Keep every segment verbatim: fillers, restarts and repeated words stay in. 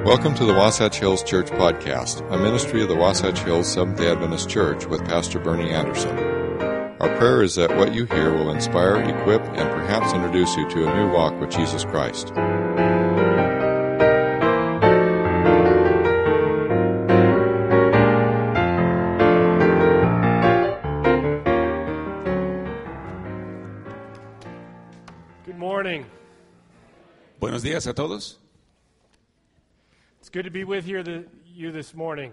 Welcome to the Wasatch Hills Church Podcast, a ministry of the Wasatch Hills Seventh-day Adventist Church with Pastor Bernie Anderson. Our prayer is that what you hear will inspire, equip, and perhaps introduce you to a new walk with Jesus Christ. Good morning. Buenos días a todos. It's good to be with you, the, you this morning.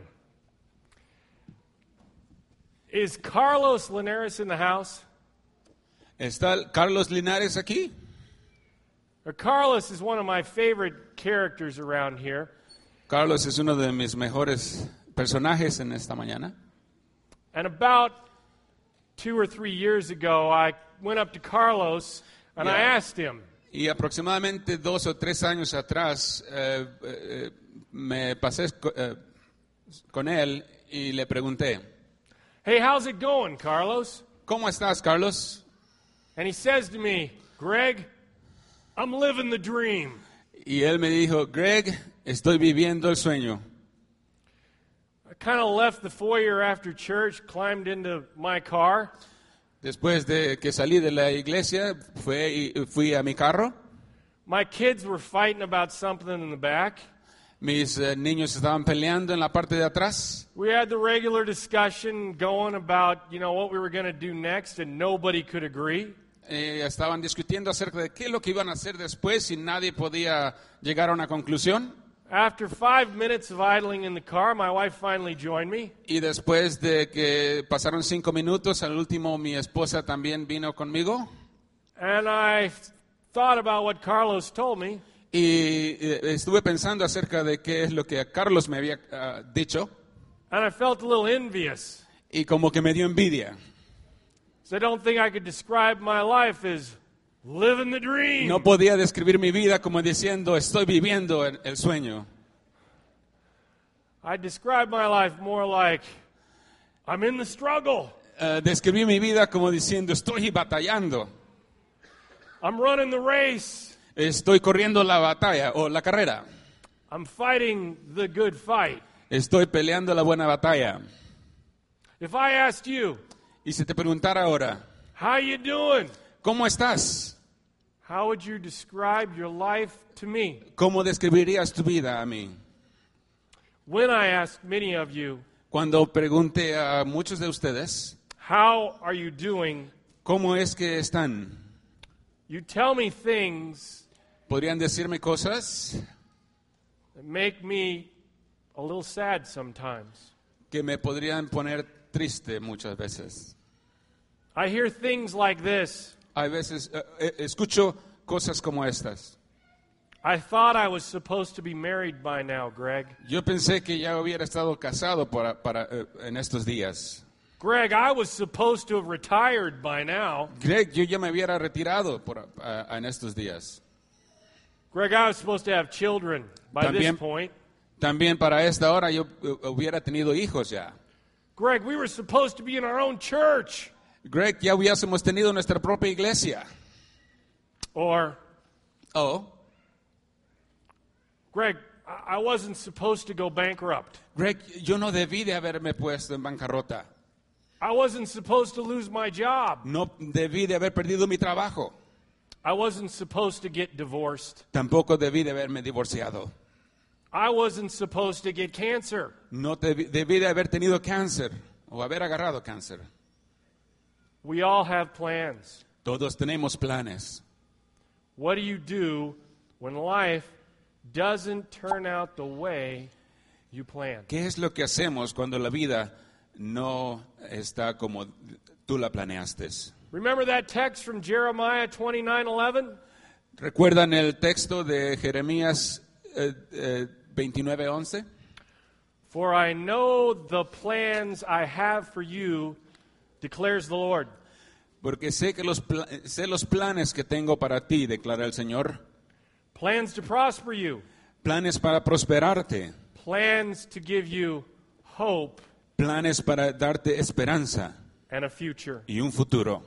Is Carlos Linares in the house? ¿Está Carlos Linares aquí? Or Carlos is one of my favorite characters around here. Carlos es uno de mis mejores personajes en esta mañana. And about two or three years ago, I went up to Carlos and Yeah. I asked him, Y aproximadamente dos o tres años atrás eh, eh, me pasé co- eh, con él y le pregunté, hey, how's it going, Carlos? ¿cómo estás, Carlos? And he says to me, Greg, I'm living the dream. Y él me dijo, Greg, estoy viviendo el sueño. I kind of left the foyer after church, climbed into my car, Después de que salí de la iglesia, fue y fui a mi carro. my kids were fighting about something in the back. Mis eh, niños estaban peleando en la parte de atrás. We had the regular discussion going about, you know, what we were going to do next, and nobody could agree. Eh, estaban discutiendo acerca de qué es lo que iban a hacer después y nadie podía llegar a una conclusión. After five minutes of idling in the car, my wife finally joined me. Y después de que pasaron cinco minutos, al último mi esposa también vino conmigo. And I thought about what Carlos told me. Y eh, estuve pensando acerca de qué es lo que Carlos me había ah, dicho. And I felt a little envious. Y como que me dio envidia. So I don't think I could describe my life as living the dream. No podía describir mi vida como diciendo, estoy viviendo el, el sueño. I describe my life more like I'm in the struggle. Eh, describí mi vida como diciendo, estoy batallando. I'm running the race. Estoy corriendo la batalla o la carrera. I'm fighting the good fight. Estoy peleando la buena batalla. If I asked you, Y si te preguntara ahora, how you doing? ¿cómo estás? How would you describe your life to me? ¿Cómo describirías tu vida a mí? When I ask many of you, Cuando pregunte a muchos de ustedes, how are you doing? ¿cómo es que están? You tell me things ¿Podrían decirme cosas that make me a little sad sometimes. que me podrían poner triste muchas veces? I hear things like this. Hay veces eh, eh, escucho cosas como estas. I thought I was supposed to be married by now, Greg. Yo pensé que ya hubiera estado casado para, para, eh, en estos días. Greg, I was supposed to have retired by now. Greg, yo ya me hubiera retirado por, ah, en estos días. Greg, I was supposed to have children by También- this point. También para esta hora yo eh, hubiera tenido hijos ya. Greg, we were supposed to be in our own church. Greg, ya hubiésemos tenido nuestra propia iglesia. Or, Oh, Greg, I I wasn't supposed to go bankrupt. Greg, yo no debí de haberme puesto en bancarrota. I wasn't supposed to lose my job. No debí de haber perdido mi trabajo. I wasn't supposed to get divorced. Tampoco debí de haberme divorciado. I wasn't supposed to get cancer. No debí, debí de haber tenido cáncer o haber agarrado cáncer. We all have plans. Todos tenemos planes. What do you do when life doesn't turn out the way you planned? ¿Qué es lo que hacemos cuando la vida no está como tú la planeaste? Remember that text from Jeremiah twenty-nine eleven? ¿Recuerdan el texto de Jeremías eh, eh, veintinueve once? For I know the plans I have for you, declares the Lord. Porque sé que los pla- sé los planes que tengo para ti, declara el Señor. Plans to prosper you, Planes para prosperarte, plans to give you hope planes para darte esperanza and a future. y un futuro.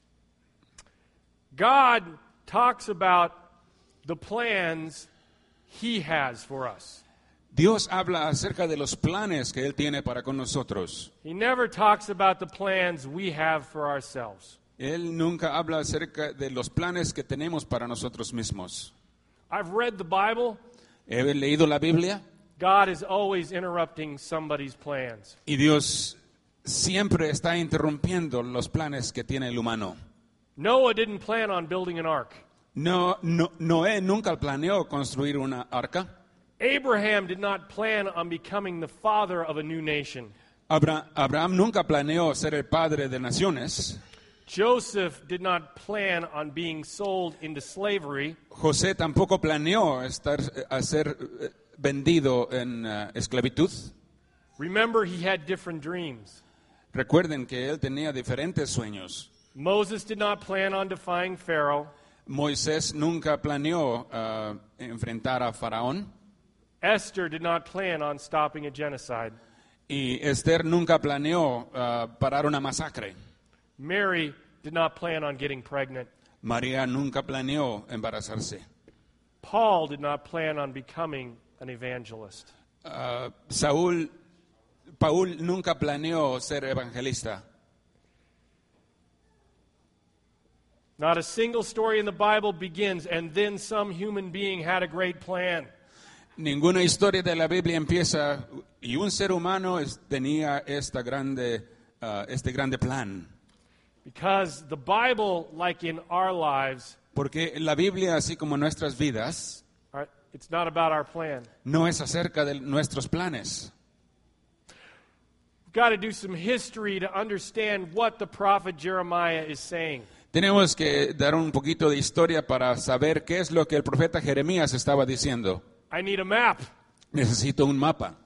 God talks about the plans He has for us. Dios habla acerca de los planes que Él tiene para con nosotros. He never talks about the plans we have for ourselves. Él nunca habla acerca de los planes que tenemos para nosotros mismos. I've read the Bible. He leído la Biblia God is always interrupting somebody's plans. y Dios siempre está interrumpiendo los planes que tiene el humano. Noah didn't plan on building an ark. No, no, Noé nunca planeó construir una arca. Abraham did not plan on becoming the father of a new nation. Abra- Abraham nunca planeó ser el padre de naciones. Joseph did not plan on being sold into slavery. José tampoco planeó estar a ser eh, vendido en eh, esclavitud. Remember, he had different dreams. Recuerden que él tenía diferentes sueños. Moses did not plan on defying Pharaoh. Moisés nunca planeó eh, enfrentar a Faraón Esther did not plan on stopping a genocide. y Esther nunca planeó eh, parar una masacre. Mary did not plan on getting pregnant. María nunca planeó embarazarse. Paul did not plan on becoming an evangelist. Uh, Saúl, Paul nunca planeó ser evangelista. Not a single story in the Bible begins, and then some human being had a great plan. Ninguna historia de la Biblia empieza y un ser humano es- tenía esta grande, uh, este grande plan. Because the Bible, like in our lives, Porque la Biblia, así como nuestras vidas, are- it's not about our plan. no es acerca de nuestros planes. We've got to do some history to understand what the prophet Jeremiah is saying. Tenemos que dar un poquito de historia para saber qué es lo que el profeta Jeremías estaba diciendo. I need a map. Necesito un mapa.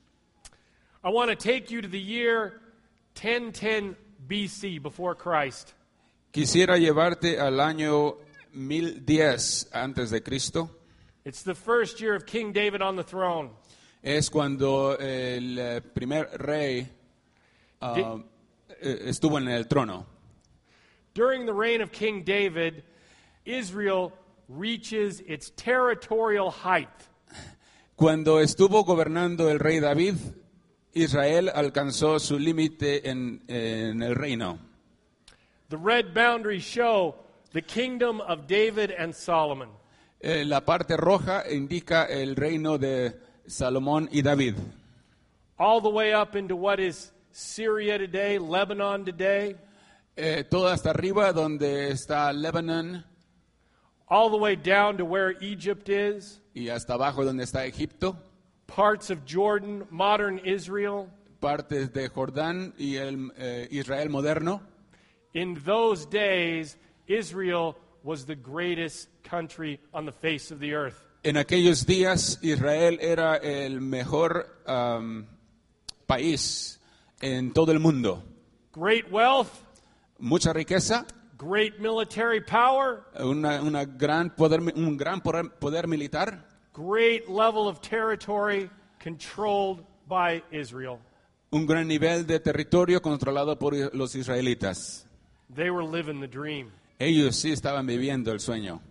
I want to take you to the year ten ten B C, before Christ. Quisiera llevarte al año mil diez antes de Cristo. It's the first year of King David on the throne. Es cuando el eh, primer rey ah, eh, estuvo en el trono. During the reign of King David, Israel reaches its territorial height. Cuando estuvo gobernando el rey David, Israel alcanzó su límite en, en el reino. The red boundaries show the kingdom of David and Solomon. Eh, la parte roja indica el reino de Salomón y David. All the way up into what is Syria today, Lebanon today, Eh, todo hasta arriba donde está Lebanon all the way down to where Egypt is, y hasta abajo donde está Egipto, parts of Jordan, modern Israel. partes de Jordán y el eh, Israel moderno. In those days, Israel was the greatest country on the face of the earth. En aquellos días Israel era el mejor am, país en todo el mundo. Great wealth, Mucha riqueza, great military power, una, una gran poder, un gran poder, poder militar, great level of territory controlled by Israel. un gran nivel de territorio controlado por los israelitas. They were living the dream. Ellos sí estaban viviendo el sueño.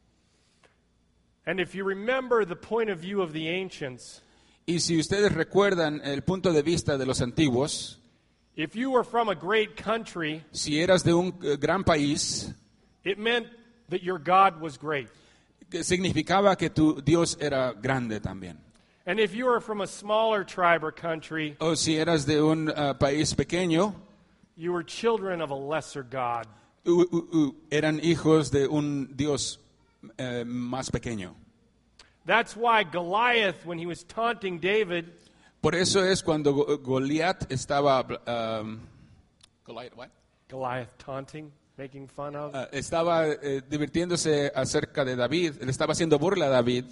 And if you remember the point of view of the ancients, Y si ustedes recuerdan el punto de vista de los antiguos, if you were from a great country, si eras de un eh, gran país, it meant that your God was great. que significaba que tu Dios era grande también. And if you were from a smaller tribe or country, O si eras de un eh, país pequeño, you were children of a lesser God. u- u- u- eran hijos de un Dios eh, más pequeño. That's why Goliath, when he was taunting David, Por eso es cuando Go- Goliat estaba um, Goliath, what? Goliath taunting, making fun of, Ah, estaba eh, divirtiéndose acerca de David, le estaba haciendo burla a David,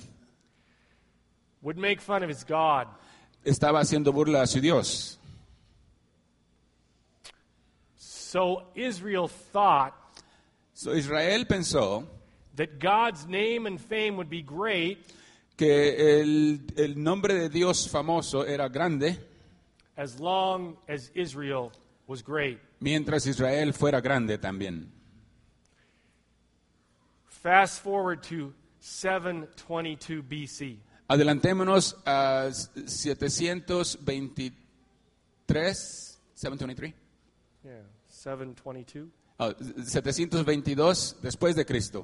would make fun of his God. estaba haciendo burla a su Dios. So Israel thought So, Israel pensó that God's name and fame would be great que el, el nombre de Dios famoso era grande as long as Israel was great. mientras Israel fuera grande también. Fast forward to seven twenty-two B C. Adelantémonos a setecientos veintitrés, setecientos veintitrés, Yeah, seven twenty-two. oh, setecientos veintidós después de Cristo.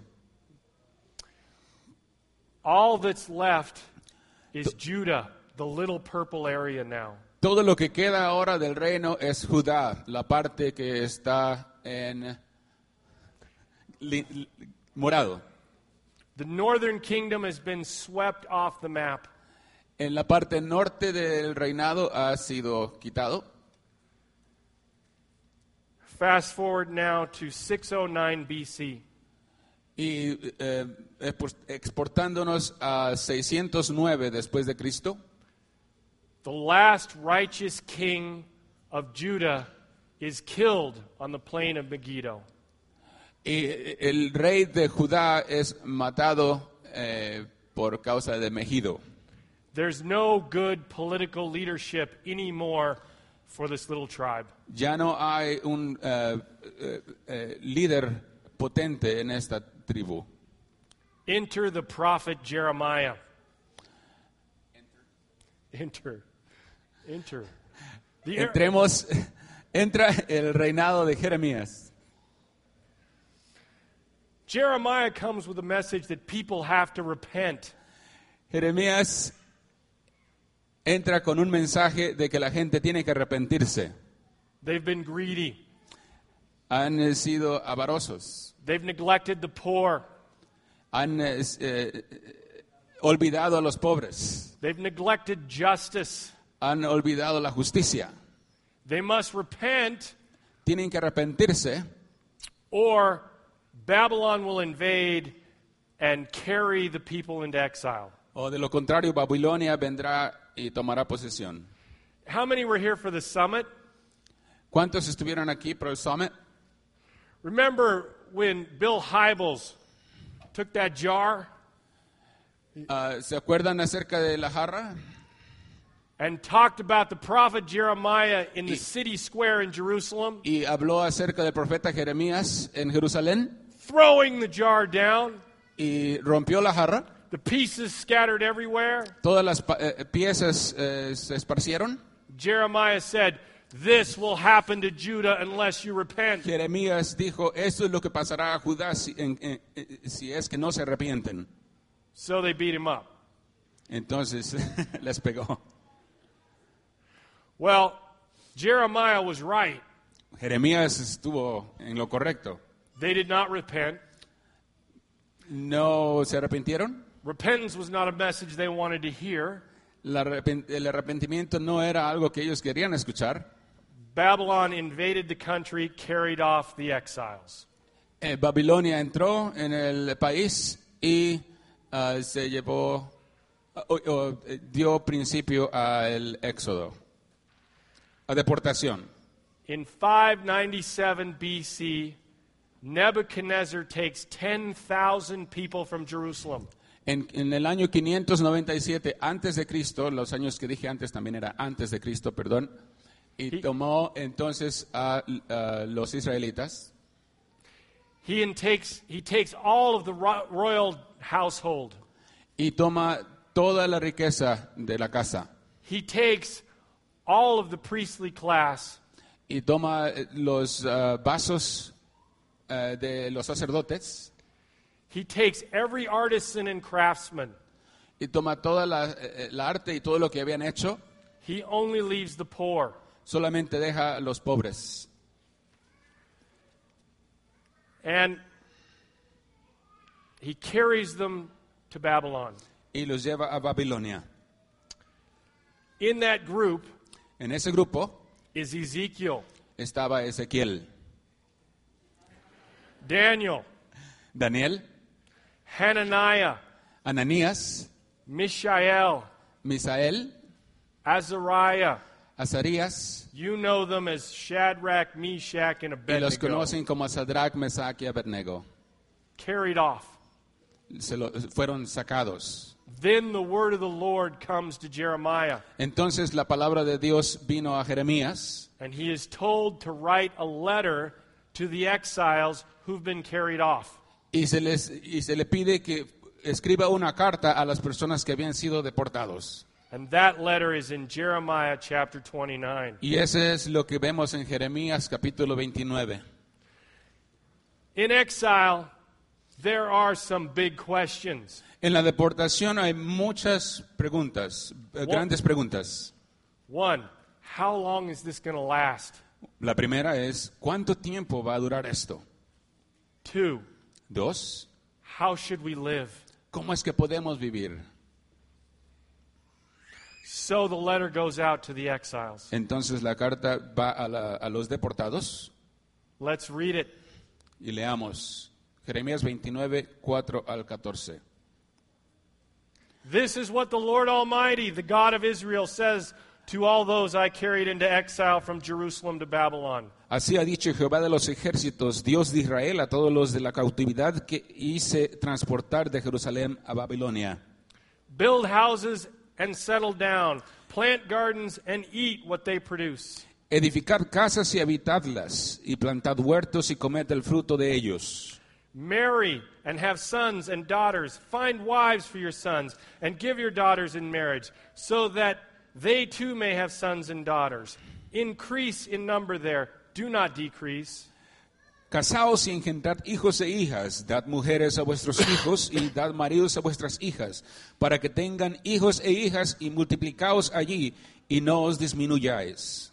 All that's left is Judah, the little purple area now. Todo lo que queda ahora del reino es Judá, la parte que está en li- li- morado. The northern kingdom has been swept off the map. En la parte norte del reinado ha sido quitado. Fast forward now to six oh nine B C. Y eh, exportándonos a seiscientos nueve después de Cristo, The last righteous king of Judah is killed on the plain of Megiddo. y el rey de Judá es matado eh, por causa de Megido. There's no good political leadership anymore for this little tribe. Ya no hay un eh, eh, eh, líder potente en esta tribu. Enter the prophet Jeremiah. Enter. Enter. The er- Entremos, entra el reinado de Jeremías. Jeremiah comes with a message that people have to repent. Jeremías entra con un mensaje de que la gente tiene que arrepentirse. They've been greedy. Han sido avarosos. They've neglected the poor. Han eh, eh, olvidado a los pobres. They've neglected justice. Han olvidado la justicia. They must repent, Tienen que arrepentirse or Babylon will invade and carry the people into exile. o de lo contrario Babilonia vendrá y tomará posesión. How many were here for the summit? ¿Cuántos estuvieron aquí para el summit? Remember when Bill Hybels took that jar Ah, ¿Se acuerdan acerca de la jarra? and talked about the prophet Jeremiah in the Y- city square in Jerusalem, Y habló acerca del profeta Jeremías en Jerusalén throwing the jar down, y rompió la jarra. the pieces scattered everywhere? Todas las pa- eh, piezas eh, se esparcieron. Jeremiah said, "This will happen to Judah unless you repent." Jeremías dijo, esto es lo que pasará a Judá si, en- en- eh, si es que no se arrepienten. So they beat him up. Entonces les pegó. Well, Jeremiah was right. Jeremías estuvo en lo correcto. They did not repent. ¿No se arrepintieron? Repentance was not a message they wanted to hear. La arrepen- el arrepentimiento no era algo que ellos querían escuchar. Babylon invaded the country, carried off the exiles. Eh, Babilonia entró en el país y ah, se llevó, o- o, eh, dio principio al éxodo, a deportación. In five ninety-seven B C, Nebuchadnezzar takes ten thousand people from Jerusalem. En, en el año quinientos noventa y siete antes de Cristo, los años que dije antes también era antes de Cristo, perdón, y He- tomó entonces a, a los israelitas He and takes he takes all of the ro- royal household. y toma toda la riqueza de la casa He takes all of the priestly class. y toma eh, los ah, vasos eh, de los sacerdotes He takes every artisan and craftsman. y toma toda la, eh, la arte y todo lo que habían hecho, He only leaves the poor. solamente deja a los pobres. And he carries them to Babylon. Y los lleva a Babilonia. In that group En ese grupo is Ezekiel, estaba Ezequiel, Daniel, Daniel, Hananiah, Ananías, Mishael, Misael, Azariah. Azarías, You know them as Shadrach, Meshach, and y los Abednego. conocen como Sadrach, Mesach y Abednego. Carried off. Se lo- fueron sacados. Then the word of the Lord comes to Jeremiah, Entonces la palabra de Dios vino a Jeremías and he is told to write a letter to the exiles who've been carried off. y se, les, y se le pide que escriba una carta a las personas que habían sido deportados. And that letter is in Jeremiah chapter twenty-nine. Y ese es lo que vemos en Jeremías capítulo veintinueve. In exile, there are some big questions. En la deportación hay muchas preguntas, eh, grandes preguntas. One, how long is this going to last? La primera es, ¿cuánto tiempo va a durar esto? Two, Dos, how should we live? ¿cómo es que podemos vivir? So the letter goes out to the exiles. Entonces la carta va a, la- a los deportados Let's read it. y leamos Jeremías veintinueve, cuatro al catorce. This is what the Lord Almighty, the God of Israel, says to all those I carried into exile from Jerusalem to Babylon. Así ha dicho Jehová de los ejércitos, Dios de Israel, a todos los de la cautividad que hice transportar de Jerusalén a Babilonia. Build houses and settle down. Plant gardens and eat what they produce. Edificad casas y habitadlas, y plantad huertos y comed el fruto de ellos. Marry and have sons and daughters. Find wives for your sons and give your daughters in marriage, so that they too may have sons and daughters. Increase in number there, do not decrease. Casaos y engendrad hijos e hijas, dad mujeres a vuestros hijos y dad maridos a vuestras hijas, para que tengan hijos e hijas y multiplicaos allí y no os disminuyáis.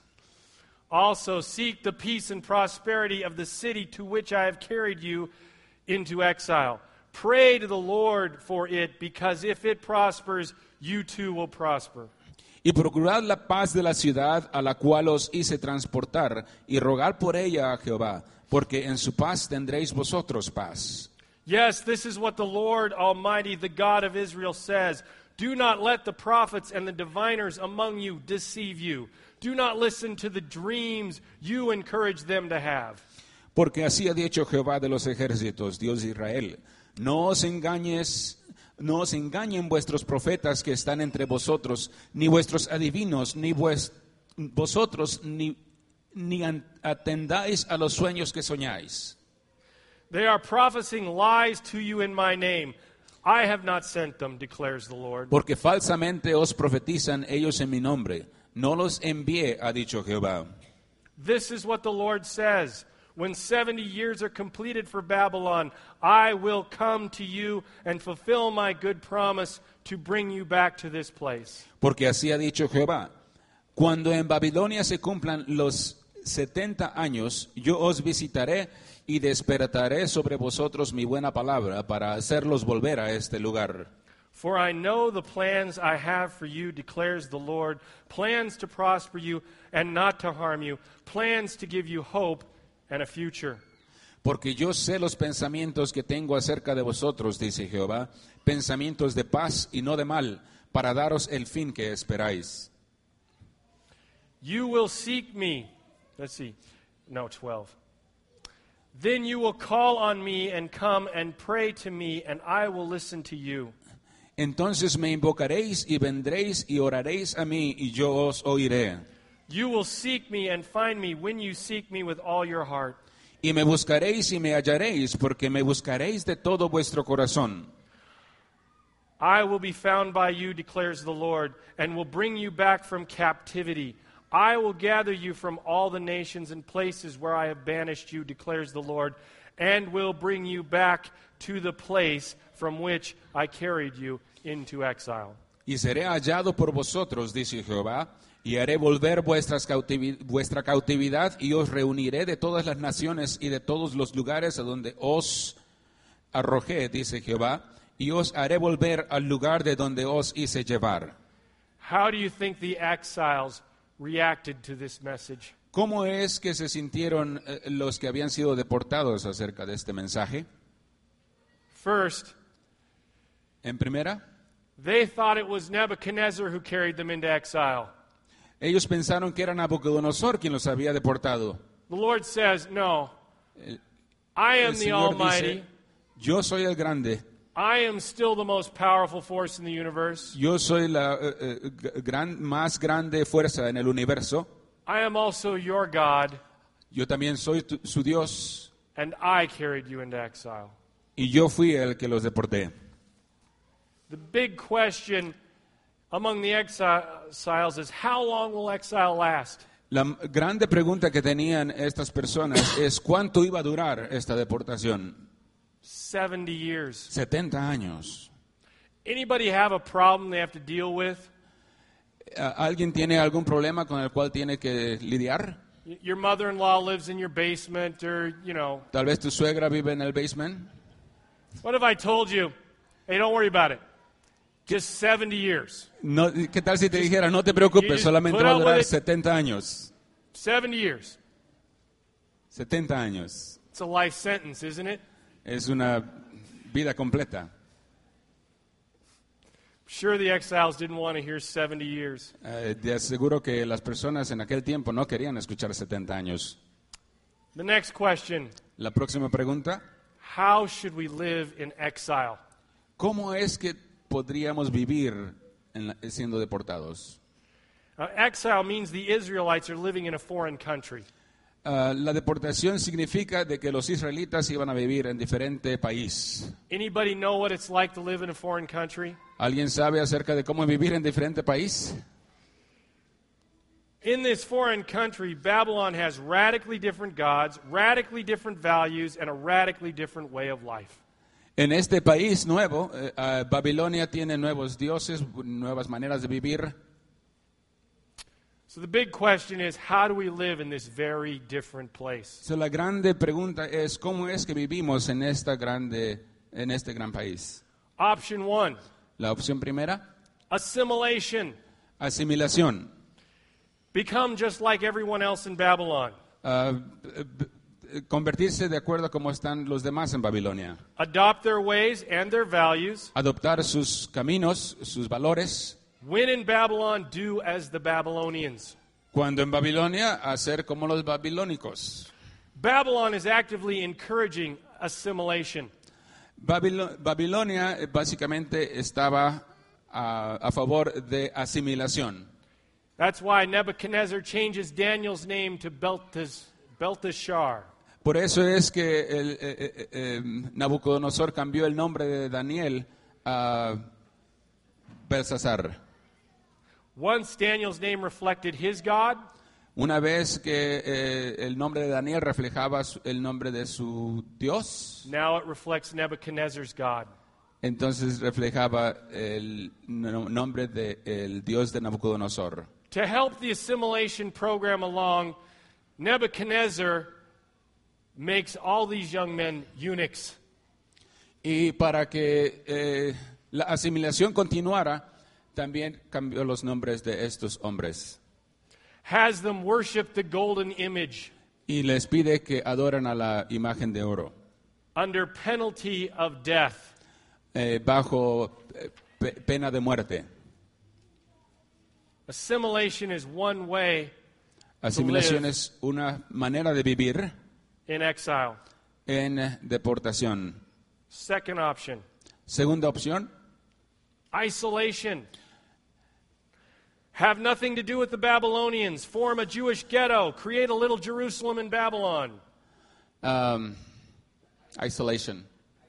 Also seek the peace and prosperity of the city to which I have carried you into exile. Pray to the Lord for it, because if it prospers, you too will prosper. Y procurad la paz de la ciudad a la cual os hice transportar, y rogad por ella a Jehová, porque en su paz tendréis vosotros paz. Yes, this is what the Lord Almighty, the God of Israel, says. Do not let the prophets and the diviners among you deceive you. Do not listen to the dreams you encourage them to have. Porque así ha dicho Jehová de los ejércitos, Dios de Israel, no os engañes, no os engañen vuestros profetas que están entre vosotros, ni vuestros adivinos, ni vues- vosotros, ni, ni an- atendáis a los sueños que soñáis. They are prophesying lies to you in my name. I have not sent them, declares the Lord. Porque falsamente os profetizan ellos en mi nombre. No los envié, ha dicho Jehová. This is what the Lord says. When seventy years are completed for Babylon, I will come to you and fulfill my good promise to bring you back to this place. Porque así ha dicho Jehová. Cuando en Babilonia se cumplan los setenta años, yo os visitaré y despertaré sobre vosotros mi buena palabra para hacerlos volver a este lugar. For I know the plans I have for you, declares the Lord, plans to prosper you and not to harm you, plans to give you hope and a future. Porque yo sé los pensamientos que tengo acerca de vosotros, dice Jehová, pensamientos de paz y no de mal, para daros el fin que esperáis. You will seek me. Let's see. No, twelve. Then you will call on me and come and pray to me, and I will listen to you. Entonces me invocaréis y vendréis y oraréis a mí y yo os oiré. You will seek me and find me when you seek me with all your heart. Y me buscaréis y me hallaréis, porque me buscaréis de todo vuestro corazón. I will be found by you, declares the Lord, and will bring you back from captivity. I will gather you from all the nations and places where I have banished you, declares the Lord, and will bring you back to the place from which I carried you into exile. Y seré hallado por vosotros, dice Jehová, y haré volver vuestras cautivi- vuestra cautividad y os reuniré de todas las naciones y de todos los lugares a donde os arrojé, dice Jehová, y os haré volver al lugar de donde os hice llevar. How do you think the exiles reacted to this message? ¿Cómo es que se sintieron eh, los que habían sido deportados acerca de este mensaje? First, En primera, they thought it was Nebuchadnezzar who carried them into exile. ellos pensaron que era Nabucodonosor quien los había deportado. The Lord says, no, I am El the Señor Almighty. dice, yo soy el grande, I am still the most powerful force in the universe. yo soy la eh, eh, g- gran, más grande fuerza en el universo, I am also your God, yo también soy tu- su Dios, and I carried you into exile. y yo fui el que los deporté. The big question among the exiles is, how long will exile last? La grande pregunta que tenían estas personas es cuánto iba a durar esta deportación. seventy years. setenta años. Anybody have a problem they have to deal with? ¿Alguien tiene algún problema con el cual tiene que lidiar? Y- Your mother-in-law lives in your basement, or, you know, Tal vez tu suegra vive en el basement. what if I told you, hey, don't worry about it. Just seventy years. No, ¿qué tal si te dijera, no te preocupes, just solamente put va a up with durar it. setenta años? seventy years. setenta años. It's a life sentence, isn't it? Es una vida completa. Sure, the exiles didn't want to hear seventy years. Eh, te aseguro que las personas en aquel tiempo no querían escuchar setenta años. The next question, La próxima pregunta, how should we live in exile? ¿cómo es que podríamos vivir en la- siendo deportados? Uh, exile means the Israelites are living in a foreign country. Ah, la deportación significa de que los israelitas iban a vivir en diferente país. Anybody know what it's like to live in a foreign country? ¿Alguien sabe acerca de cómo vivir en diferente país? In this foreign country, Babylon has radically different gods, radically different values, and a radically different way of life. En este país nuevo, eh, ah, Babilonia tiene nuevos dioses, nuevas maneras de vivir. So the big question is, how do we live in this very different place? So, la grande pregunta es cómo es que vivimos en esta grande, en este gran país. Option one, La opción primera, assimilation. asimilación. Become just like everyone else in Babylon. Ah, eh, eh, convertirse de acuerdo a cómo están los demás en Babilonia. Adopt their ways and their values. Adoptar sus caminos, sus valores. When in Babylon, do as the Babylonians. Cuando en Babilonia, hacer como los babilónicos. Babylon is actively encouraging assimilation. Babilo- Babilonia eh, básicamente estaba a, a favor de asimilación. That's why Nebuchadnezzar changes Daniel's name to Beltes- Belteshazzar. Por eso es que el, eh, eh, eh, Nabucodonosor cambió el nombre de Daniel a Belsasar. Once Daniel's name reflected his God, Una vez que eh, el nombre de Daniel reflejaba su- el nombre de su Dios, now it reflects Nebuchadnezzar's God. entonces reflejaba el no- nombre del Dios de Nabucodonosor. To help the assimilation program along, Nebuchadnezzar makes all these young men eunuchs. Y para que eh, la asimilación continuara, también cambió los nombres de estos hombres. Has them worship the golden image Y les pide que adoren a la imagen de oro, under penalty of death. eh, bajo eh, pe- pena de muerte. Assimilation is one way Asimilación es una manera de vivir in exile. en deportación. Second option, Segunda opción, isolation. Have nothing to do with the Babylonians. Form a Jewish ghetto. Create a little Jerusalem in Babylon. um, isolation.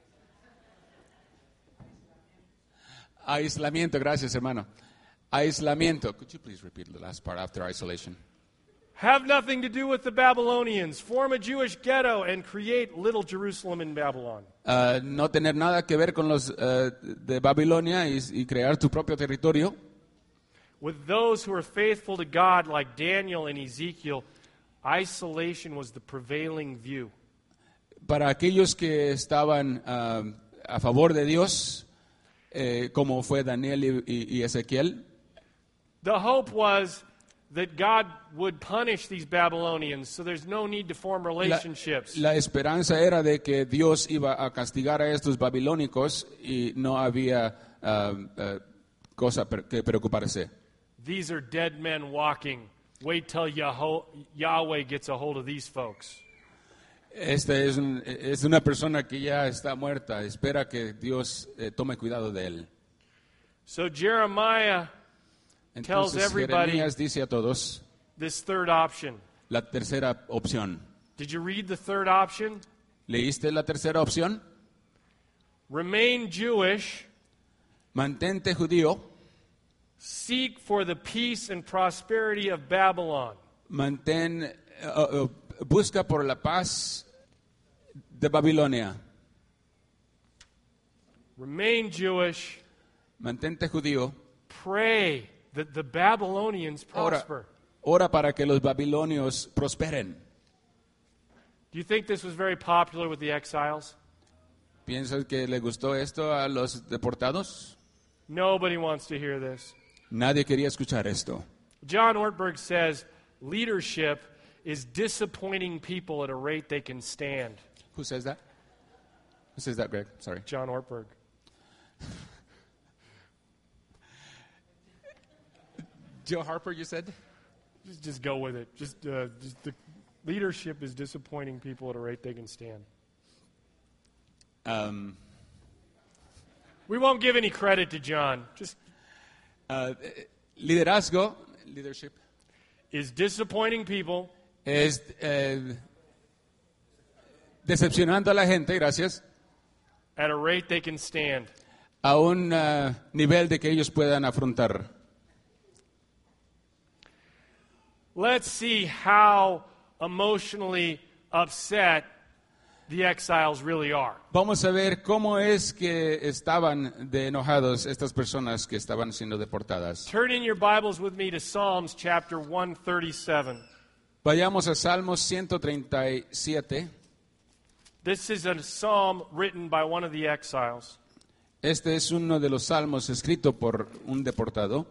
Aislamiento, gracias hermano. Aislamiento. Could you please repeat the last part after isolation? Have nothing to do with the Babylonians. Form a Jewish ghetto and create little Jerusalem in Babylon. Uh, no tener nada que ver con los uh, de Babilonia y, y crear tu propio territorio. With those who are faithful to God, like Daniel and Ezekiel, isolation was the prevailing view. Para aquellos que estaban uh, a favor de Dios, eh, como fue Daniel y, y- y Ezequiel, The hope was that God would punish these Babylonians, so there's no need to form la, relationships. la esperanza era de que Dios iba a castigar a estos babilónicos y no había uh, uh, cosa per- que preocuparse. These are dead men walking. Wait till Yahweh, Yahweh gets a hold of these folks. Esta es, un- es una persona que ya está muerta. Espera que Dios eh, tome cuidado de él. So Jeremiah tells Entonces everybody Jeremías dice a todos this third option. la tercera opción. Did you read the third option? ¿Leíste la tercera opción? Remain Jewish, Mantente judío, Seek for the peace and prosperity of Babylon. mantén, uh, uh, busca por la paz de Babilonia. Remain Jewish. Mantente judío. Pray that the Babylonians Ora, prosper. ora para que los babilonios prosperen. Do you think this was very popular with the exiles? ¿Piensas que le gustó esto a los deportados? Nobody wants to hear this. Nadie quería escuchar esto. John Ortberg says leadership is disappointing people at a rate they can stand. Who says that? Who says that, Greg? Sorry. John Ortberg. Joe Harper, you said? Just, just go with it. Just, uh, just the leadership is disappointing people at a rate they can stand. Um, We won't give any credit to John. Just uh, liderazgo, leadership, is disappointing people es eh, decepcionando a la gente, gracias, at a rate they can stand. a un uh, nivel de que ellos puedan afrontar. Let's see how emotionally upset the exiles really are. Vamos a ver cómo es que estaban de enojados estas personas que estaban siendo deportadas. Turn in your Bibles with me to Psalms chapter one thirty-seven. Vayamos a Salmos ciento treinta y siete. This is a psalm written by one of the exiles. Este es uno de los salmos escrito por un deportado.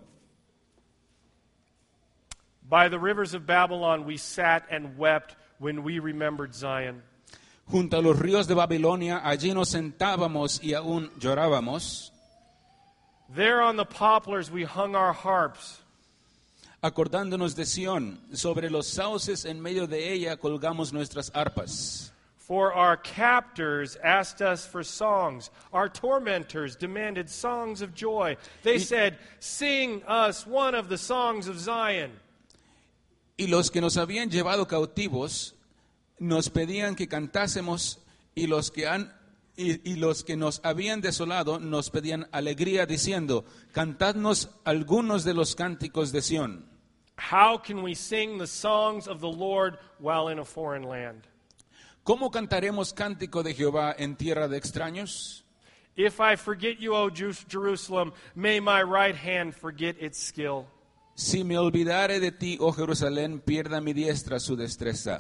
By the rivers of Babylon we sat and wept when we remembered Zion. Junto a los ríos de Babilonia, allí nos sentábamos y aún llorábamos. There on the poplars we hung our harps. Acordándonos de Sión, sobre los sauces en medio de ella colgamos nuestras arpas. For our captors asked us for songs. Our tormentors demanded songs of joy. They said, "Sing us one of the songs of Zion." Y los que nos habían llevado cautivos nos pedían que cantásemos, y los que han y, y los que nos habían desolado nos pedían alegría, diciendo: cantadnos algunos de los cánticos de Sión. How can we sing the songs of the Lord while in a foreign land? ¿Cómo cantaremos cántico de Jehová en tierra de extraños? If I forget you, O Ju- Jerusalem, may my right hand forget its skill. Si me olvidare de ti, oh Jerusalén, pierda mi diestra su destreza.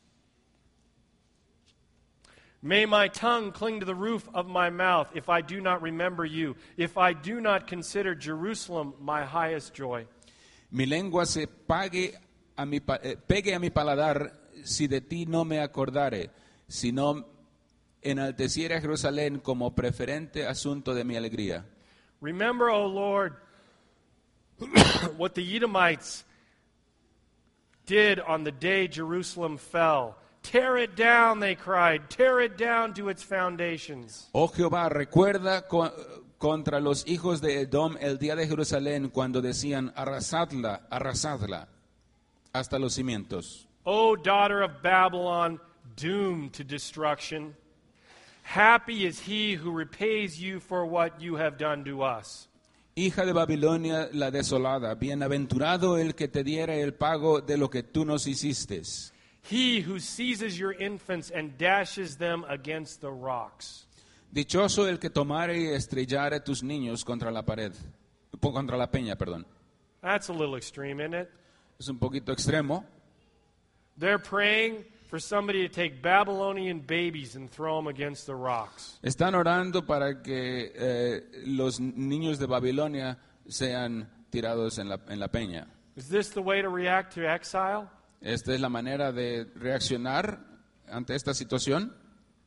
May my tongue cling to the roof of my mouth if I do not remember you, if I do not consider Jerusalem my highest joy. Mi lengua se pague a mi, pa- eh, pegue a mi paladar si de ti no me acordare, si no enalteciere a Jerusalén como preferente asunto de mi alegría. Remember, O Lord, what the Edomites did on the day Jerusalem fell. Tear it down, they cried. Tear it down to its foundations. Oh Jehová, recuerda co- contra los hijos de Edom el día de Jerusalén cuando decían: arrasadla, arrasadla, hasta los cimientos. O daughter of Babylon, doomed to destruction, happy is he who repays you for what you have done to us. Hija de Babilonia la desolada, bienaventurado el que te diera el pago de lo que tú nos hiciste. He who seizes your infants and dashes them against the rocks. Dichoso el que tomare y estrellare tus niños contra la pared, po- contra la peña, perdón. That's a little extreme, isn't it? Es un poquito extremo. They're praying for somebody to take Babylonian babies and throw them against the rocks. Están orando para que eh, los niños de Babilonia sean tirados en la, en la peña. Is this the way to react to exile? Esta es la manera de reaccionar ante esta situación.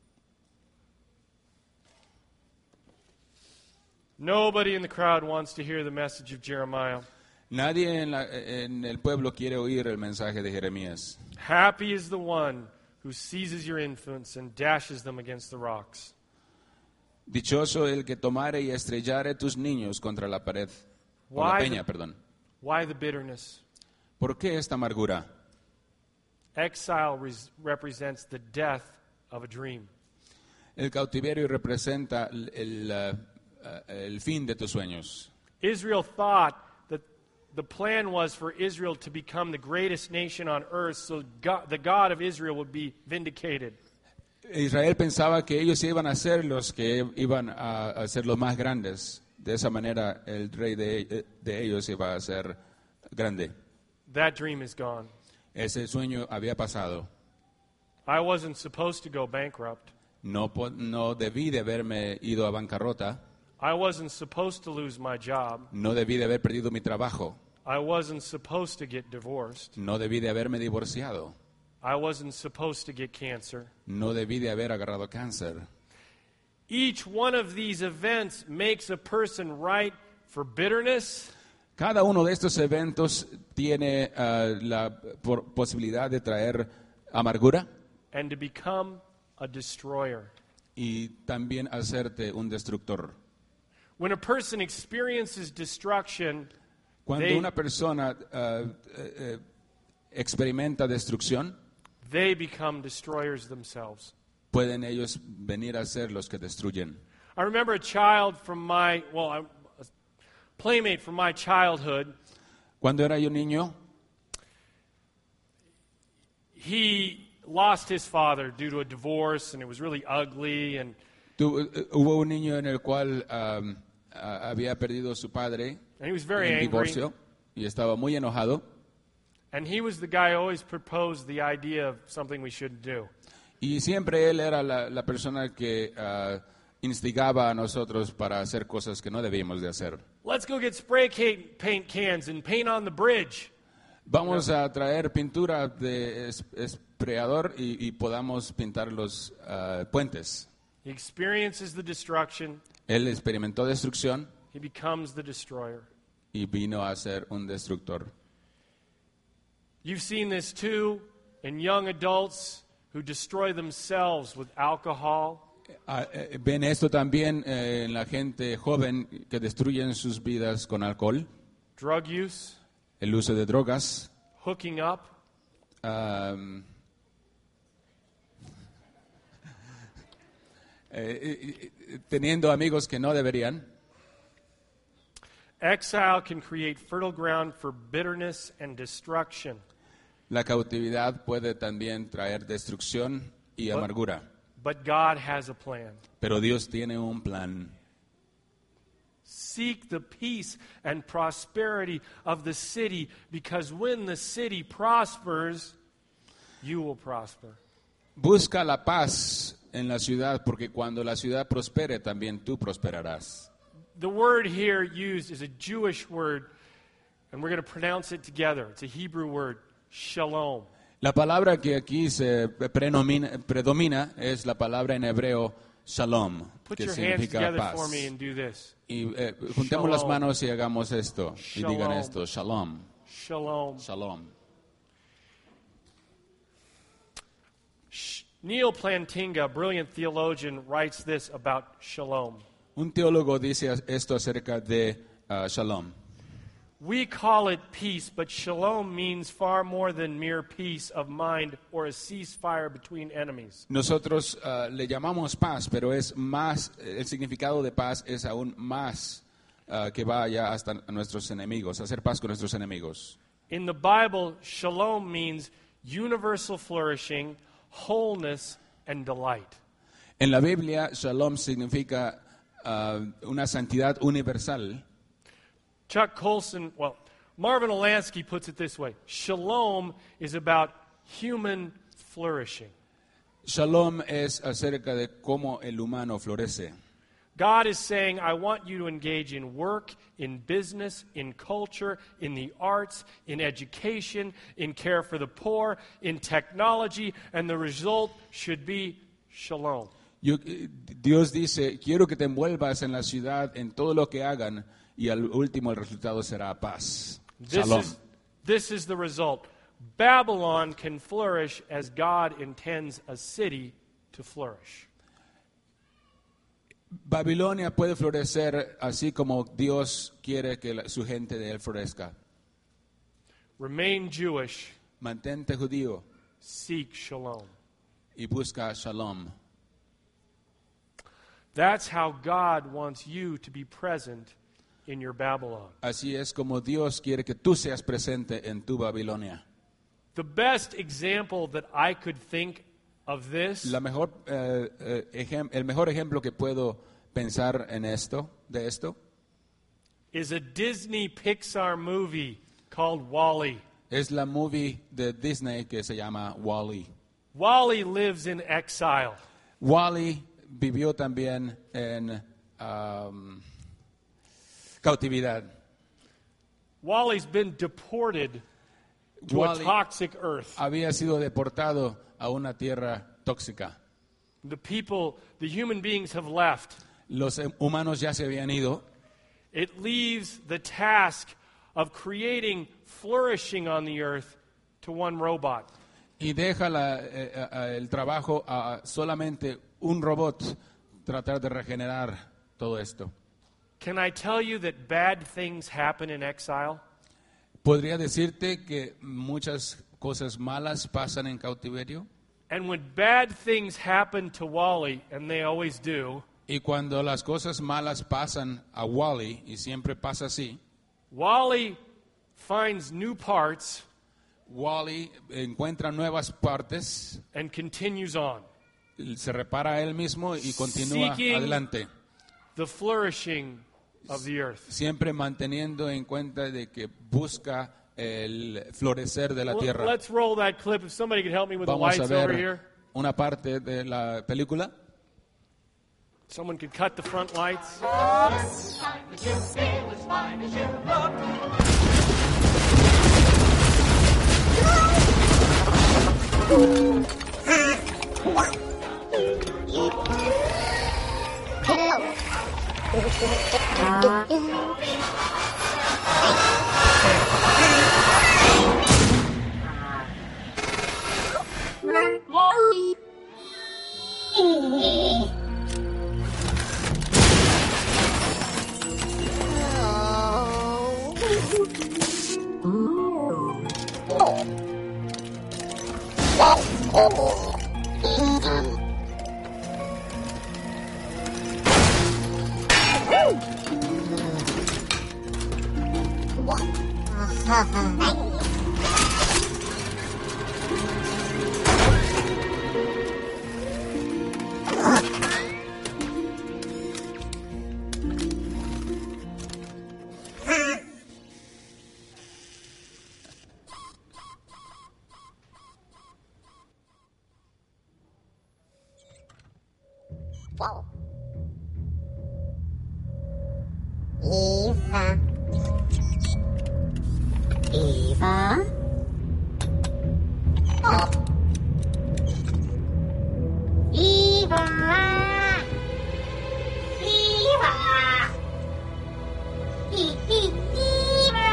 Nobody in the crowd wants to hear the message of Jeremiah. Nadie en, la- en el pueblo quiere oír el mensaje de Jeremías. Happy is the one who seizes your infants and dashes them against the rocks. Dichoso el que tomare y estrellare tus niños contra la pared, o la Why peña, the- perdón. Why the bitterness? ¿Por qué esta amargura? Exile res- represents the death of a dream. El cautiverio representa el, el, uh, uh, el fin de tus sueños. Israel thought that the plan was for Israel to become the greatest nation on earth, so God, the God of Israel would be vindicated. Israel pensaba que ellos iban a ser los que iban a, a ser los más grandes. De esa manera el rey de, de ellos iba a ser grande. That dream is gone. Ese sueño había pasado. I wasn't supposed to go bankrupt. No, no debí de haberme ido a bancarrota. I wasn't supposed to lose my job. No debí de haber perdido mi trabajo. I wasn't supposed to get divorced. No debí de haberme divorciado. I wasn't supposed to get cancer. No debí de haber agarrado cáncer. Each one of these events makes a person ripe for bitterness, Cada uno de estos eventos tiene uh, la por- posibilidad de traer amargura and to become a destroyer. y también hacerte un destructor. When a person experiences destruction, Cuando They- una persona uh, eh, eh, experimenta destrucción, they become destroyers themselves. pueden ellos venir a ser los que destruyen. I remember a child from my, well, a playmate from my childhood. Cuando era yo niño, He lost his father due to a divorce, and it was really ugly. And, tu- eh, hubo un niño en el cual um, a- había perdido a su padre and he was en very el angry. divorcio y estaba muy enojado. And he was the guy who always proposed the idea of something we shouldn't do. Y siempre él era la, la persona que ah, instigaba a nosotros para hacer cosas que no debíamos de hacer. Let's go get spray ca- paint cans and paint on the bridge. Vamos a traer pintura de es- espreador y, y podamos pintar los ah, puentes. He experiences the destruction. Él experimentó destrucción He becomes the destroyer. y vino a ser un destructor. You've seen this too in young adults who destroy themselves with alcohol, Ah, eh, ven esto también eh, en la gente joven que destruyen sus vidas con alcohol, drug use, el uso de drogas, hooking up, am, eh, eh, eh, teniendo amigos que no deberían. Exile can create fertile ground for bitterness and destruction. La cautividad puede también traer destrucción y But- amargura, But God has a plan. pero Dios tiene un plan. Seek the peace and prosperity of the city, because when the city prospers, you will prosper. Busca la paz en la ciudad, porque cuando la ciudad prospere, también tú prosperarás. The word here used is a Jewish word, and we're going to pronounce it together. It's a Hebrew word, shalom. La palabra que aquí se prenomina- predomina es la palabra en hebreo shalom, Put que your hands significa together paz. for me and do this. Y eh, juntemos las Shalom. manos y hagamos esto, y digan Shalom. esto, shalom, Shalom. shalom. Sh- Neil Plantinga, a brilliant theologian, writes this about shalom. Un teólogo dice esto acerca de ah, shalom. We call it peace, but shalom means far more than mere peace of mind or a ceasefire between enemies. Nosotros ah, le llamamos paz, pero es más, el significado de paz es aún más ah, que vaya hasta nuestros enemigos, hacer paz con nuestros enemigos. In the Bible, shalom means universal flourishing, wholeness, and delight. En la Biblia, shalom significa ah, una santidad universal. Chuck Colson, well, Marvin Olansky puts it this way: shalom is about human flourishing. Shalom es acerca de cómo el humano florece. God is saying, I want you to engage in work, in business, in culture, in the arts, in education, in care for the poor, in technology, and the result should be shalom. Yo- eh, Dios dice, quiero que te envuelvas en la ciudad, en todo lo que hagan, y al último el resultado será paz. This Shalom. is, this is the result. Babylon can flourish as God intends a city to flourish. Babilonia puede florecer así como Dios quiere que la- su gente de él florezca. Remain Jewish, Mantente judío seek shalom. y busca shalom. That's how God wants you to be present in your Babylon. Así es como Dios quiere que tú seas presente en tu Babilonia. The best example that I could think of this La mejor, eh, eh, ejem- el mejor ejemplo que puedo pensar en esto, de esto, is a Disney Pixar movie called WALL-E. es la movie de Disney que se llama WALL-E. WALL-E lives in exile. WALL-E vivió también en um, cautividad. WALL-E's been deported to WALL-E a toxic earth. había sido deportado a una tierra tóxica. The people, the human beings have left. Los humanos ya se habían ido. It leaves the task of creating flourishing on the earth to one robot. Y deja la, eh, eh, el trabajo a solamente un robot tratar de regenerar todo esto. Can I tell you that bad things happen in exile? ¿Podría decirte que muchas cosas malas pasan en cautiverio? And when bad things happen to WALL-E, and they always do, Y cuando las cosas malas pasan a WALL-E, y siempre pasa así, WALL-E finds new parts WALL-E encuentra nuevas partes, and continues on, se repara a él mismo y continúa Seeking- adelante, the flourishing of the earth. siempre manteniendo en cuenta de que busca el florecer de la L- tierra. Let's roll that clip. If somebody could help me with the Vamos a lights over ver here. una parte de la película. Someone could cut the front lights. Eva. Eva. Oh. Eva. Eva. E- e- Eva.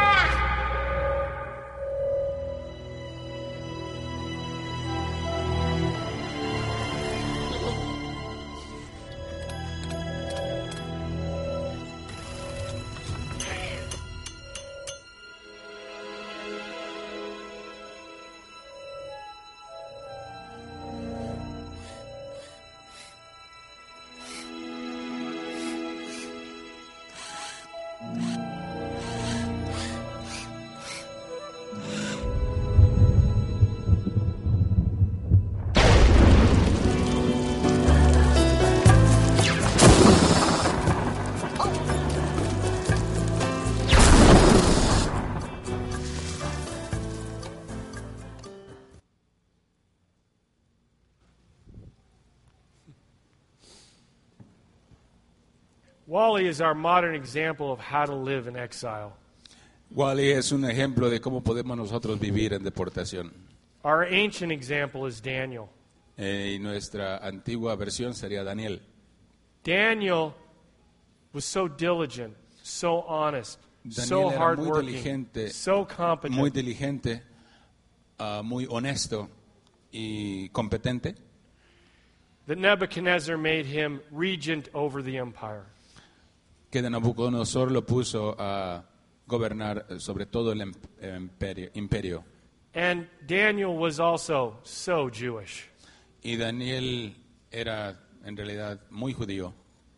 WALL-E is our modern example of how to live in exile. WALL-E es un ejemplo de cómo podemos nosotros vivir en deportación. Our ancient example is Daniel. Eh, y nuestra antigua versión sería Daniel. Daniel was so diligent, so honest, so Daniel era muy hardworking, diligente, so competent. muy diligente, ah, muy honesto y competente, that Nebuchadnezzar made him regent over the empire. que de Nabucodonosor lo puso a gobernar sobre todo el em- imperio, imperio. And Daniel was also so Jewish. Y Daniel era en realidad muy judío.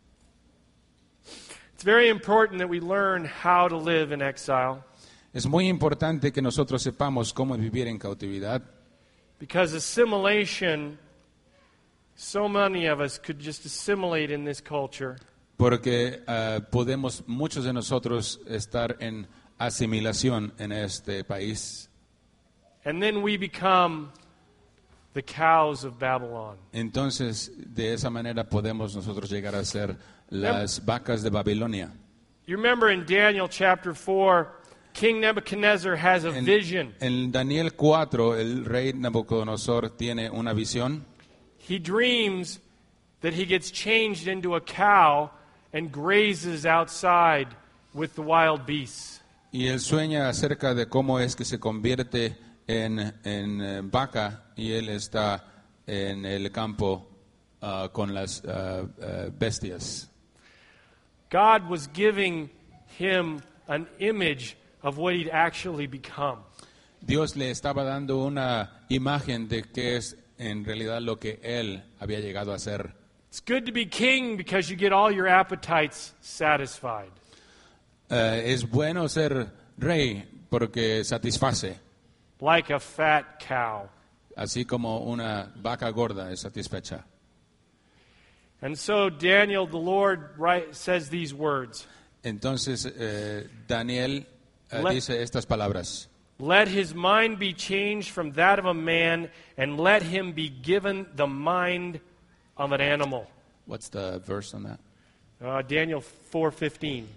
It's very important that we learn how to live in exile Es muy importante que nosotros sepamos cómo vivir en cautividad, because assimilation, so many of us could just assimilate in this culture. porque uh, podemos muchos de nosotros estar en asimilación en este país. And then we become the cows of Babylon. Entonces, de esa manera podemos nosotros llegar a ser las vacas de Babilonia. You remember in Daniel chapter four, King Nebuchadnezzar has a En, vision. en Daniel cuatro, el rey Nabucodonosor tiene una visión. He dreams that he gets changed into a cow and grazes outside with the wild beasts. Y él sueña acerca de cómo es que se convierte en, en eh, vaca y él está en el campo uh, con las uh, uh, bestias. God was giving him an image of what he'd actually become. Dios le estaba dando una imagen de qué es en realidad lo que él había llegado a ser. It's good to be king because you get all your appetites satisfied. Uh, es bueno ser rey porque satisface, Like a fat cow. así como una vaca gorda es satisfecha. And so Daniel, the Lord, write, says these words. Entonces eh, Daniel eh, Let- dice estas palabras. Let his mind be changed from that of a man, and let him be given the mind of an animal. What's the verse on that? Uh, Daniel four fifteen.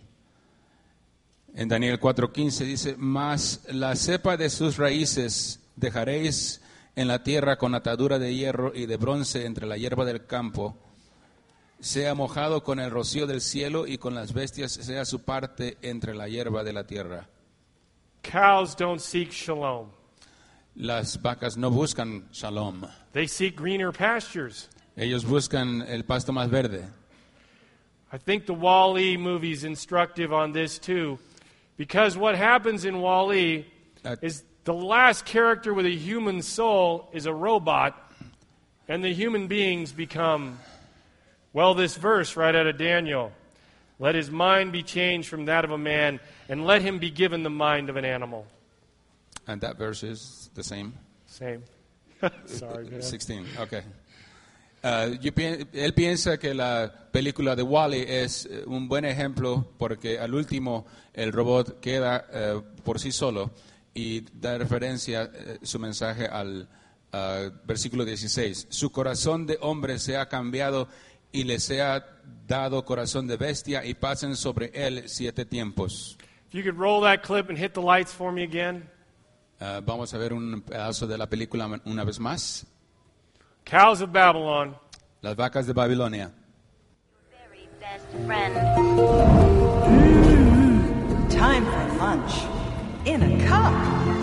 En Daniel cuatro quince dice, mas la cepa de sus raíces dejaréis en la tierra con atadura de hierro y de bronce entre la hierba del campo, sea mojado con el rocío del cielo y con las bestias sea su parte entre la hierba de la tierra. Cows don't seek shalom. Las vacas no buscan shalom, They seek greener pastures. ellos buscan el pasto más verde. I think the Wall-E movie is instructive on this too, because what happens in Wall-E Uh, is the last character with a human soul is a robot, and the human beings become, well, this verse right out of Daniel. Let his mind be changed from that of a man, and let him be given the mind of an animal. And that verse is the same. Same. Sorry, man. sixteen, okay. Uh, yo pi- él piensa que la película de Wall-E es eh, un buen ejemplo porque al último el robot queda eh, por sí solo y da referencia eh, su mensaje al uh, versículo dieciséis. Su corazón de hombre se ha cambiado y le sea dado corazón de bestia y pasen sobre él siete tiempos. If you could roll that clip and hit the lights for me again. Uh, vamos a ver un pedazo de la película una vez más. Cows of Babylon. Las vacas de Babilonia. Very best friend. Time for lunch. In a cup.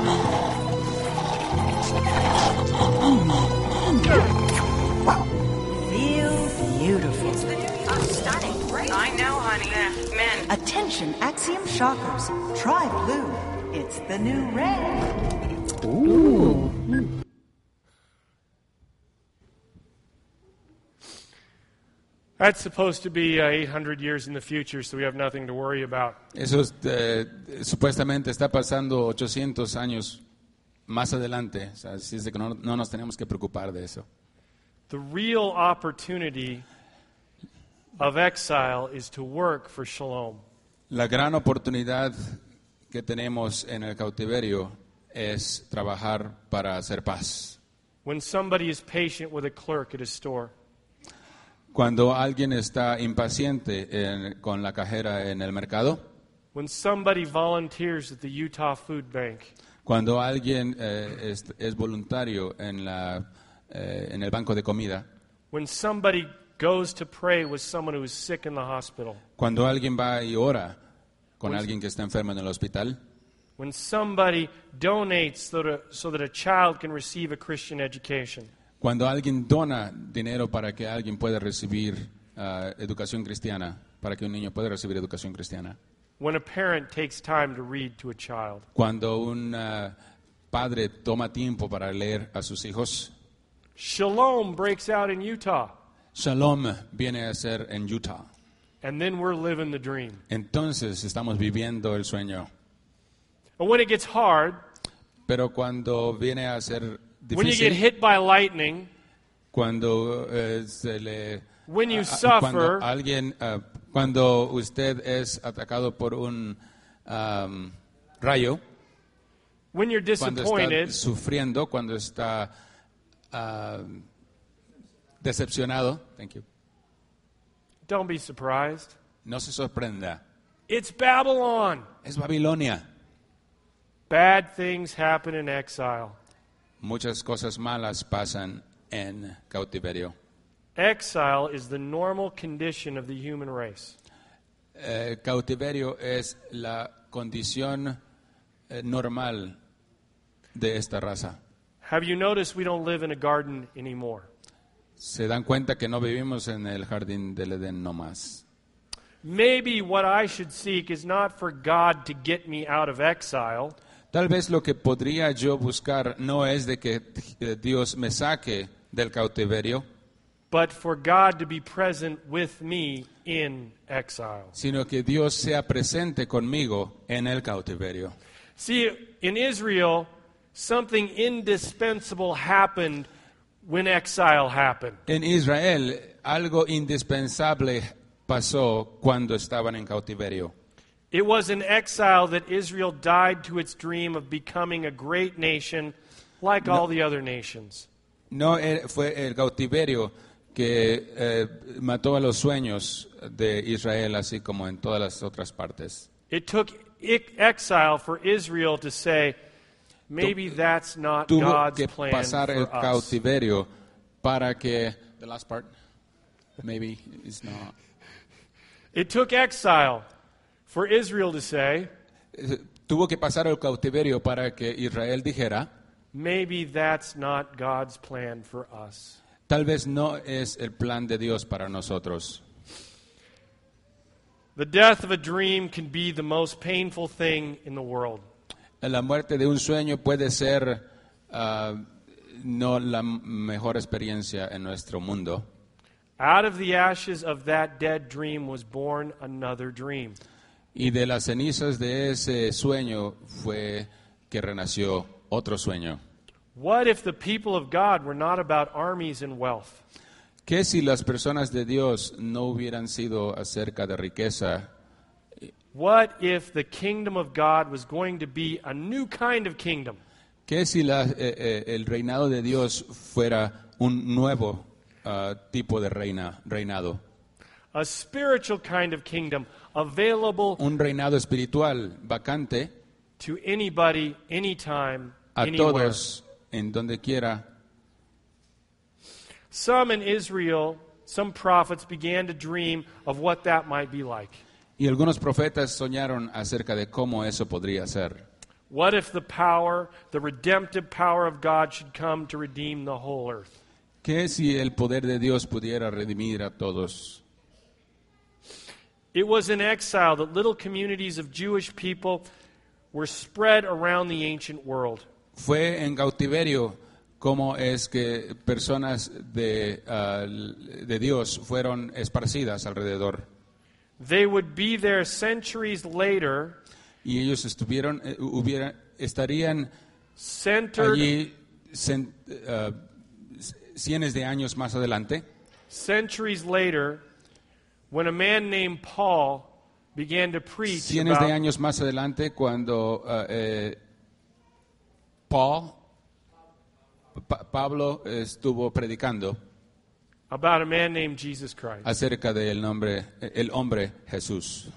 Feel beautiful. Stunning. Great. I know, honey. Men. Attention, Axiom shoppers. Try blue. It's the new red. That's supposed to be uh, eight hundred years in the future, so we have nothing to worry about. Eso es, eh, supuestamente está pasando ochocientos años más adelante, o sea, así es de que no, no nos tenemos que preocupar de eso. The real opportunity of exile is to work for shalom. La gran oportunidad que tenemos en el cautiverio es trabajar para hacer paz. When somebody is patient with a clerk at a store, Cuando alguien está impaciente en- con la cajera en el mercado, when somebody volunteers at the Utah Food Bank, cuando alguien eh, es, es voluntario en, la, eh, en el banco de comida, when somebody goes to pray with someone who is sick in the hospital, cuando alguien va y ora con alguien que está enfermo en el hospital, when somebody donates so that, so that a child can receive a Christian education, cuando alguien dona dinero para que alguien pueda recibir ah, educación cristiana, para que un niño pueda recibir educación cristiana, when a parent takes time to read to a child, cuando un ah, padre toma tiempo para leer a sus hijos, shalom breaks out in Utah. Shalom viene a ser en Utah. And then we're living the dream. Entonces estamos viviendo el sueño. But when it gets hard, Pero cuando viene a ser when you get difícil, hit by lightning, cuando eh, se le when you a- a- suffer, cuando alguien ah, cuando usted es atacado por un um, rayo, when you're cuando disappointed, está sufriendo, cuando está ah, decepcionado, thank you, don't be surprised. no se sorprenda. It's Babylon. Es Babilonia. Bad things happen in exile. Muchas cosas malas pasan en cautiverio. Exile is the normal condition of the human race. Eh, cautiverio es la condición eh, normal de esta raza. Have you noticed we don't live in a garden anymore? Se dan cuenta que no vivimos en el jardín del Edén no más. Maybe what I should seek is not for God to get me out of exile, Tal vez lo que podría yo buscar no es de que eh, Dios me saque del cautiverio, but for God to be present with me in exile. sino que Dios sea presente conmigo en el cautiverio. See, in Israel, something indispensable happened when exile happened. En Israel, algo indispensable pasó cuando estaban en cautiverio. It was in exile that Israel died to its dream of becoming a great nation like all the other nations. No eh, fue el cautiverio que eh, mató a los sueños de Israel, así como en todas las otras partes. It took i- exile for Israel to say, maybe that's not Tuvo God's que plan pasar el for us. cautiverio para que the last part maybe it's not. It took exile for Israel to say, Eh, Tuvo que pasar el cautiverio para que Israel dijera, maybe that's not God's plan for us. tal vez no es el plan de Dios para nosotros. The death of a dream can be the most painful thing in the world. La muerte de un sueño puede ser ah, no la m- mejor experiencia en nuestro mundo. Out of the ashes of that dead dream was born another dream. Y de las cenizas de ese sueño fue que renació otro sueño. What if the people of God were not about armies and wealth? ¿Qué si las personas de Dios no hubieran sido acerca de riqueza? What if the kingdom of God was going to be a new kind of kingdom? ¿Qué si la- eh, eh, el reinado de Dios fuera un nuevo ah, tipo de reina, reinado? A spiritual kind of kingdom available Un reinado espiritual vacante to anybody, anytime, a anywhere. todos en donde quiera. Some in Israel, some prophets began to dream of what that might be like. Y algunos profetas soñaron acerca de cómo eso podría ser. What if the power, the redemptive power of God should come to redeem the whole earth? ¿Qué si el poder de Dios pudiera redimir a todos? It was in exile that little communities of Jewish people were spread around the ancient world. Fue en cautiverio cómo es que personas de, ah, de Dios fueron esparcidas alrededor. They would be there centuries later, Y ellos estuvieron, eh, hubieran, estarían centered, allí cen- ah, cientos de años más adelante, centuries later, when a man named Paul began to preach cientos de about, años más adelante cuando ah, eh, Paul, Pa- Pablo estuvo predicando about a man named Jesus Christ. acerca del nombre, el hombre Jesús.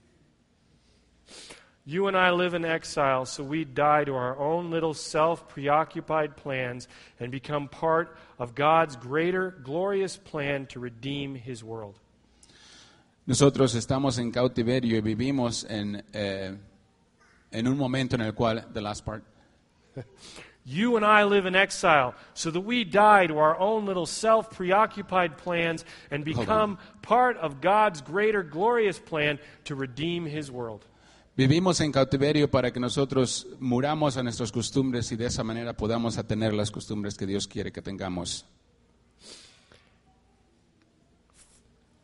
You and I live in exile, so we die to our own little self-preoccupied plans and become part of God's greater, glorious plan to redeem His world. Nosotros estamos en cautiverio y vivimos en, eh, en un momento en el cual, the last part, You and I live in exile, so that we die to our own little self-preoccupied plans and become part of God's greater, glorious plan to redeem His world. vivimos en cautiverio para que nosotros muramos a nuestras costumbres y de esa manera podamos tener las costumbres que Dios quiere que tengamos.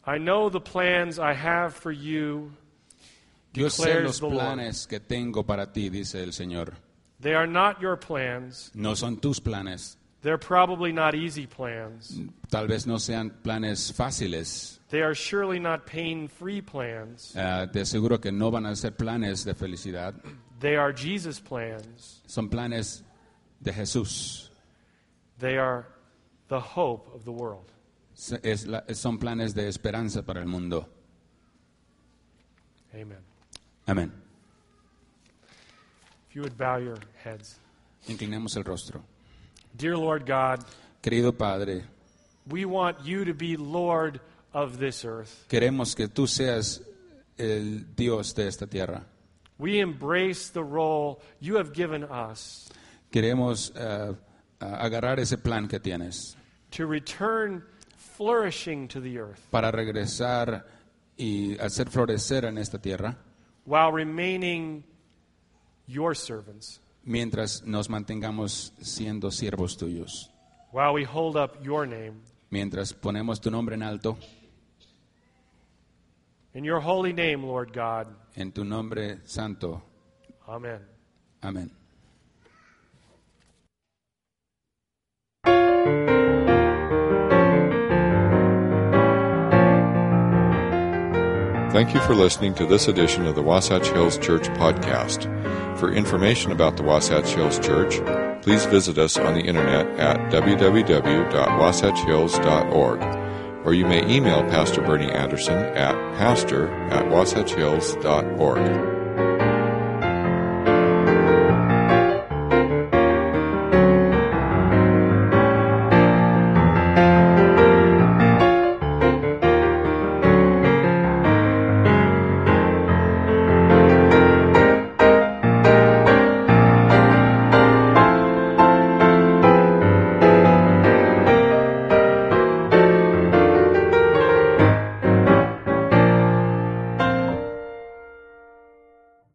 I know the plans I have for you, Yo sé declares los the Lord. planes que tengo para ti, dice el Señor. They are not your plans. No son tus planes. They're probably not easy plans. Tal vez no sean planes fáciles. They are surely not pain-free plans. Eh, de seguro que no van a ser planes de felicidad. They are Jesus' plans. Son planes de Jesús. They are the hope of the world. Se- es la- son planes de esperanza para el mundo. Amen. Amén. If you would bow your heads. Inclinemos el rostro. Dear Lord God, Querido Padre, we want you to be Lord of this earth. queremos que tú seas el Dios de esta tierra. We embrace the role you have given us Queremos eh, agarrar ese plan que tienes to return flourishing to the earth para regresar y hacer florecer en esta tierra while remaining your servants, mientras nos mantengamos siendo siervos tuyos, while we hold up your name. mientras ponemos tu nombre en alto, In your holy name, Lord God. en tu nombre santo. Amen. Amén. Thank you for listening to this edition of the Wasatch Hills Church podcast. For information about the Wasatch Hills Church, please visit us on the internet at w w w dot wasatch hills dot org, or you may email Pastor Bernie Anderson at pastor at wasatch hills dot org.